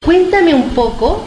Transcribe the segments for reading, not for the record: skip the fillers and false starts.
Cuéntame un poco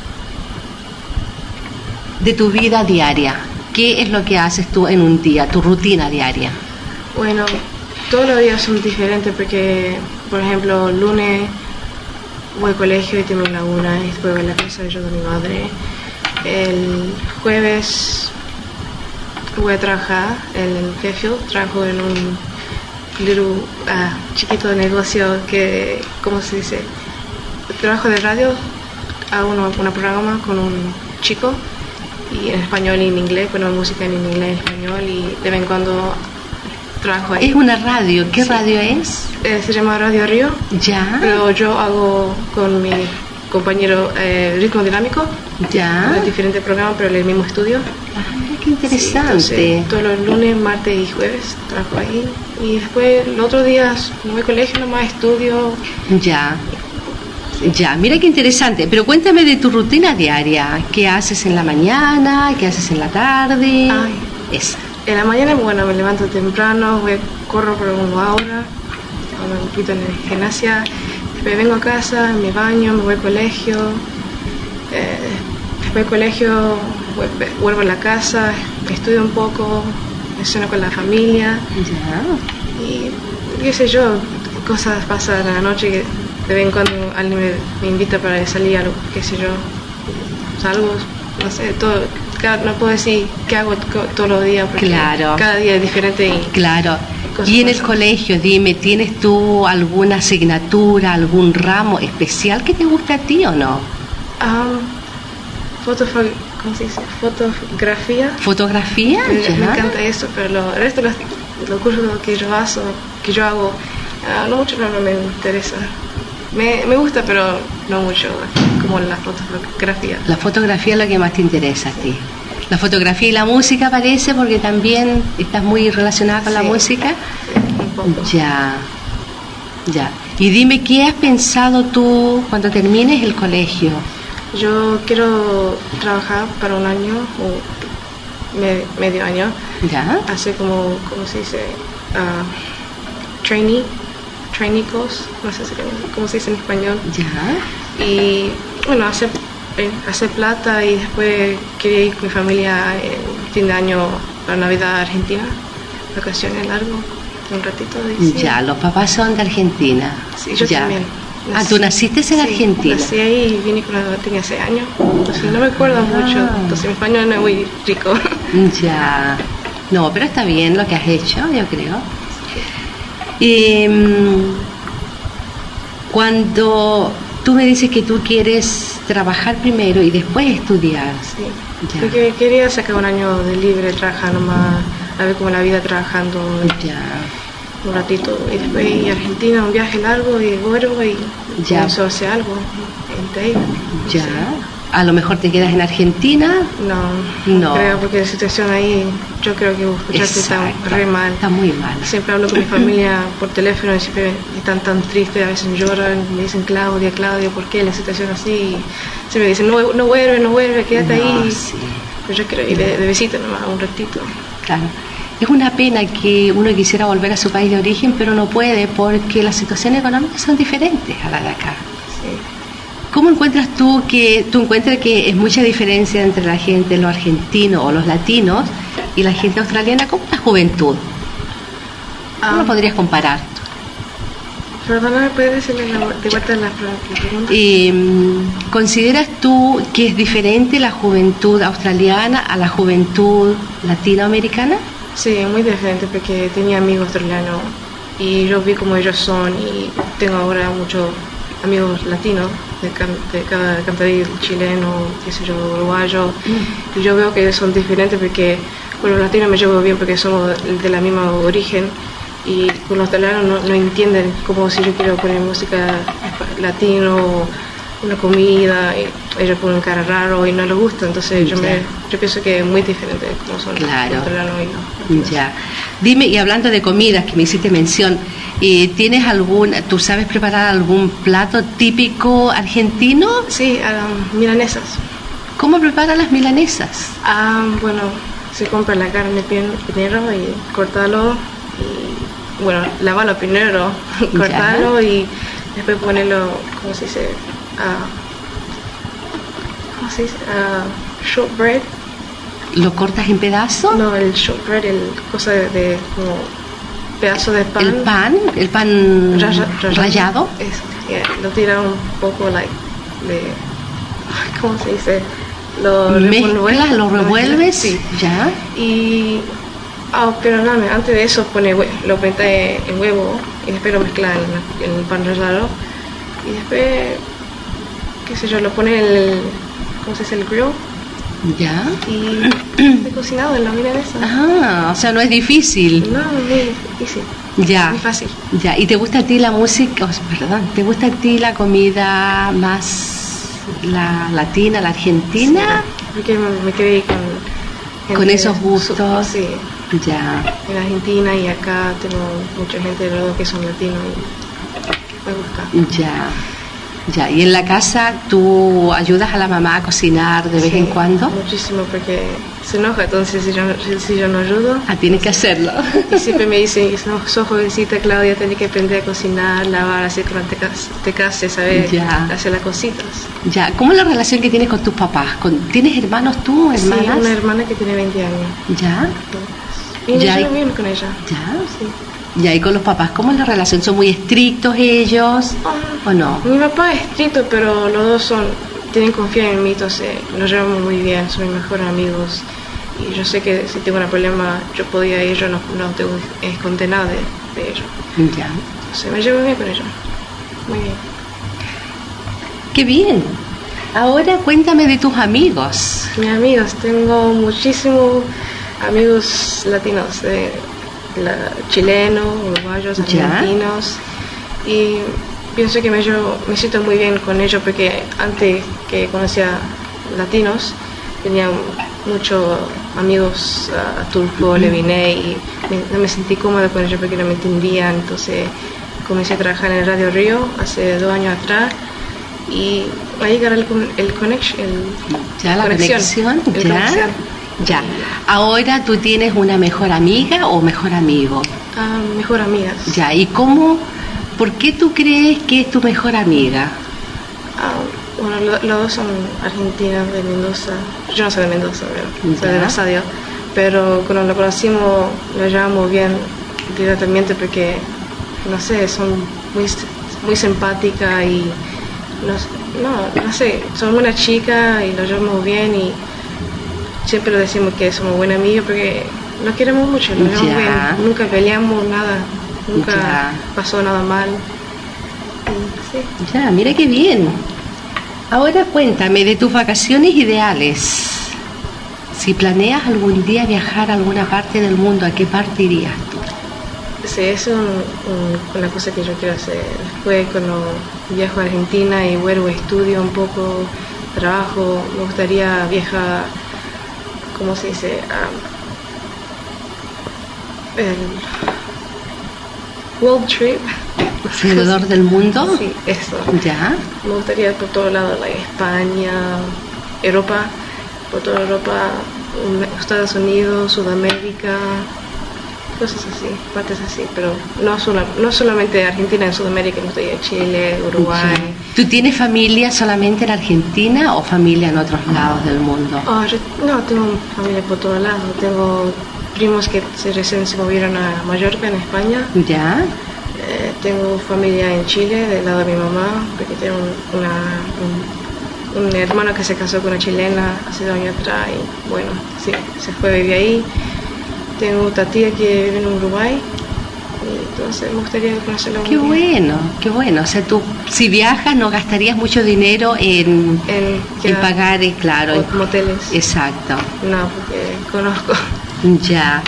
de tu vida diaria. ¿Qué es lo que haces tú en un día, tu rutina diaria? Bueno, todos los días son diferentes porque, por ejemplo, el lunes voy al colegio y tengo la una y después voy a la casa y ayudo a mi madre. El jueves voy a trabajar en Fairfield, trabajo en un chiquito negocio que, ¿cómo se dice? Trabajo de radio, hago un programa con un chico y en español y en inglés, ponemos música en inglés y en español y de vez en cuando trabajo ahí. ¿Es una radio? ¿Qué radio es? Se llama Radio Río. Ya. Pero yo hago con mi compañero ritmo dinámico. Ya. Es diferente programa, pero en el mismo estudio. Qué interesante. Sí, entonces, todos los lunes, martes y jueves trabajo ahí. Y después, los otros días, no voy al colegio, nomás estudio. Ya. Ya, mira qué interesante. Pero cuéntame de tu rutina diaria. ¿Qué haces en la mañana? ¿Qué haces en la tarde? Ay. Esa. En la mañana, bueno, me levanto temprano, corro por una hora, hago un poquito en la gimnasia. Después vengo a casa, me baño, me voy al colegio. Después del colegio vuelvo a la casa, estudio un poco, me ceno con la familia. Ya. Y qué sé yo, cosas pasan a la noche que de vez en cuando alguien me invita para salir algo, qué sé yo, salgo, no sé, todo, no puedo decir qué hago todos los días porque claro. Cada día es diferente y claro. Y en el colegio, dime, ¿tienes tú alguna asignatura, algún ramo especial que te guste a ti o no? ¿Cómo se dice? Fotografía. ¿Fotografía? Me encanta eso, pero el resto de los cursos que yo hago, no mucho no me interesa. Me gusta, pero no mucho, como la fotografía. La fotografía es lo que más te interesa a ti. La fotografía y la música parece, porque también estás muy relacionada con la música. Sí, un poco. Ya. Y dime, ¿qué has pensado tú cuando termines el colegio? Yo quiero trabajar para un año o medio año. Ya. Hacer ¿cómo se dice? Trainee course, no sé cómo se dice en español. Ya. Y bueno, hacer plata y después quería ir con mi familia en fin de año para Navidad a Argentina, vacaciones largo, un ratito. Ya, los papás son de Argentina. Sí, yo también. ¿Tú naciste en Argentina? Nací ahí y vine cuando tenía 6 años, entonces no me acuerdo mucho, entonces mi español no es muy rico. Ya, no, pero está bien lo que has hecho, yo creo. Cuando tú me dices que tú quieres trabajar primero y después estudiar. Sí, porque quería sacar un año de libre, trabajar nomás, a ver cómo la vida trabajando. Ya. Un ratito y después ir a Argentina, un viaje largo y vuelvo y eso hace algo en Dave. Ya. A lo mejor te quedas en Argentina. No creo, porque la situación ahí yo creo que escucharte está re mal. Está muy mal. Siempre hablo con mi familia por teléfono y siempre están tan tristes, a veces lloran, me dicen Claudia, ¿por qué la situación así? Y siempre me dicen no vuelve, quédate ahí. Sí. Pero yo quiero ir de visita nomás un ratito. Claro. Es una pena que uno quisiera volver a su país de origen, pero no puede porque las situaciones económicas son diferentes a las de acá. Sí. ¿Cómo encuentras tú encuentras que es mucha diferencia entre la gente, los argentinos o los latinos y la gente australiana? ¿Cómo es la juventud? ¿Cómo podrías comparar? Perdona, ¿puedes decirme de vuelta la pregunta? ¿Consideras tú que es diferente la juventud australiana a la juventud latinoamericana? Sí, muy diferente porque tenía amigos australianos y yo vi cómo ellos son y tengo ahora muchos amigos latinos de cada cantidad chileno, qué sé yo, uruguayo, y yo veo que son diferentes porque con los latinos me llevo bien porque somos de la misma origen y con los australianos no entienden como si yo quiero poner música latino, una comida, y ellos ponen cara raro y no les gusta, entonces yo pienso que es muy diferente como son los australianos y no. Ya. Dime, y hablando de comidas que me hiciste mención, ¿tienes tú sabes preparar algún plato típico argentino? Sí, milanesas. ¿Cómo preparan las milanesas? Bueno, se compra la carne primero y cortarlo, y bueno, lavarlo primero, cortarlo y después ponerlo, ¿cómo se dice? ¿cómo se dice? Shortbread. ¿Lo cortas en pedazos? No, el shortbread, el cosa de como pedazo de pan. El pan rallado. Eso, lo tiras un poco, like, ¿cómo se dice? Lo revuelves, sí. Ya. Y, perdóname, antes de eso lo metes en huevo y después lo mezclas en el pan rallado. Y después, qué sé yo, lo pones en el, ¿cómo se dice? El grill. Ya. Y he cocinado en la milanesa. O sea, no es difícil. No, es muy difícil. Ya. Muy fácil. Ya. ¿Y te gusta a ti la música? ¿Te gusta a ti la comida más la latina, la argentina? Sí, porque me quedé con esos gustos. Sí. Ya. En Argentina y acá tengo mucha gente de los que son latinos y me gusta. Ya. Ya, y en la casa tú ayudas a la mamá a cocinar de vez en cuando. Muchísimo, porque se enoja, entonces si yo no ayudo. Tienes que hacerlo. Y siempre me dicen, sos jovencita Claudia, tenés que aprender a cocinar, lavar, así que cuando te cases, ¿sabes? Hacer las cositas. Ya, ¿cómo es la relación que tienes con tus papás? ¿Tienes hermanos tú, hermanas? Sí, una hermana que tiene 20 años. ¿Ya? Y me llevo bien con ella. ¿Ya? Sí. Ya, ¿y con los papás cómo es la relación? ¿Son muy estrictos ellos o no? Mi papá es estricto, pero los dos tienen confianza en mí, entonces nos llevamos muy bien, son mis mejores amigos. Y yo sé que si tengo un problema, yo podía ir, yo no tengo que esconder nada de ellos. Ya. Entonces me llevo bien con ellos. Muy bien. ¡Qué bien! Ahora cuéntame de tus amigos. Mis amigos, tengo muchísimos amigos latinos. Chilenos, uruguayos, argentinos, y pienso que me siento muy bien con ellos porque antes que conocía latinos tenía muchos amigos turcos, le vine y no me sentí cómoda con ellos porque no me entendían, entonces comencé a trabajar en el Radio Río hace 2 años atrás y ahí agarré la conexión. Ya. Ahora tú tienes una mejor amiga o mejor amigo. Mejor amiga. Ya. ¿Y por qué tú crees que es tu mejor amiga? Bueno, los dos son argentinos de Mendoza. Yo no soy de Mendoza, pero soy de Rosario. Pero cuando lo conocimos, lo llevamos bien directamente porque, no sé, son muy simpáticas y no sé, son una chica y lo llevamos bien y siempre decimos que somos buenos amigos porque nos queremos mucho, nos llevamos bien, nunca peleamos nada, nunca pasó nada mal. Sí. Ya, mira qué bien. Ahora cuéntame de tus vacaciones ideales. Si planeas algún día viajar a alguna parte del mundo, ¿a qué parte irías tú? Sí, eso es una cosa que yo quiero hacer. Después cuando viajo a Argentina y vuelvo, estudio un poco, trabajo, me gustaría viajar, ¿cómo se dice? El World Trip. ¿Alrededor del mundo? Sí, eso. ¿Ya? Me gustaría ir por todos lados, España, Europa, por toda Europa, Estados Unidos, Sudamérica, cosas así, partes así, pero no solamente Argentina, en Sudamérica, me gustaría Chile, Uruguay. Sí. ¿Tú tienes familia solamente en Argentina o familia en otros lados del mundo? No, tengo familia por todos lados. Tengo primos que recién se movieron a Mallorca, en España. ¿Ya? Tengo familia en Chile, del lado de mi mamá, porque tengo un hermano que se casó con una chilena hace 2 años atrás y bueno, sí, se fue a vivir ahí. Tengo otra tía que vive en Uruguay y entonces me gustaría conocerla. Qué bueno. O sea, tú si viajas no gastarías mucho dinero en pagar, claro, en moteles. Exacto. No, porque conozco. Ya.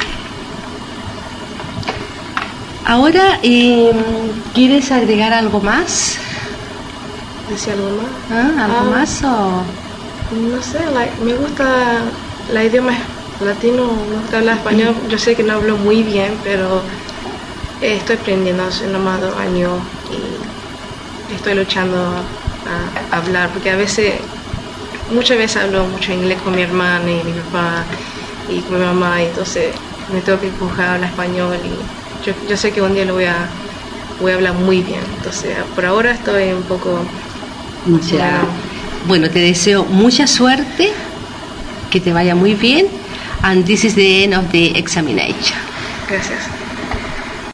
Ahora, ¿quieres agregar algo más? ¿Decir algo más? ¿Algo más o...? No sé, me gusta el idioma latino, me gusta hablar español. Yo sé que no hablo muy bien, pero estoy aprendiendo hace nomás 2 años y estoy luchando a hablar, porque muchas veces hablo mucho inglés con mi hermana y mi papá y con mi mamá, y entonces me tengo que empujar a hablar español y yo sé que un día lo voy a hablar muy bien, entonces por ahora estoy un poco... Bueno, te deseo mucha suerte, que te vaya muy bien, and this is the end of the examination. Gracias.